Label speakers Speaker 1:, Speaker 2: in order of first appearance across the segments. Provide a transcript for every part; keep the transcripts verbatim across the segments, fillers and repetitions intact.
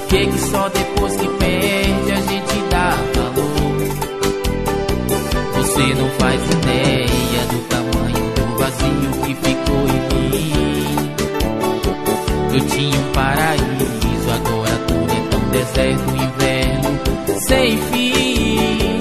Speaker 1: que que só depois que perde a gente dá valor? Você não faz ideia do tamanho do vazio que ficou em mim. Eu tinha um paraíso, agora tudo é tão deserto, inverno sem fim.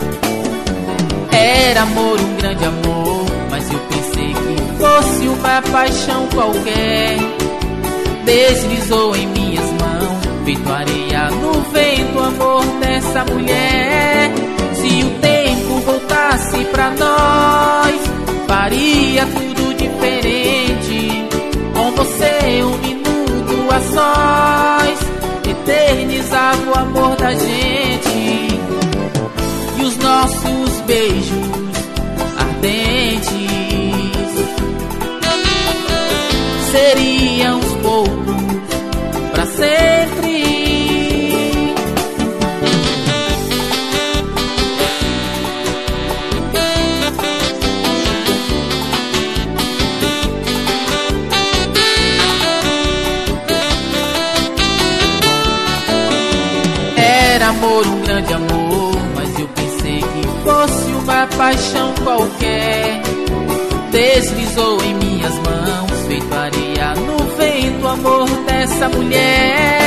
Speaker 1: Era amor, um grande amor, mas eu pensei que fosse uma paixão qualquer. Deslizou em minhas mãos, feito areia no vento, o amor dessa mulher. Se o tempo voltasse pra nós, faria tudo diferente. Com você um minuto a sós, eternizava o amor da gente. E os nossos beijos ardentes seriam os poucos pra sempre. Era amor, um grande amor, mas eu pensei que fosse uma paixão qualquer. Deslizou em minhas mãos, feito areia no vento, o amor dessa mulher.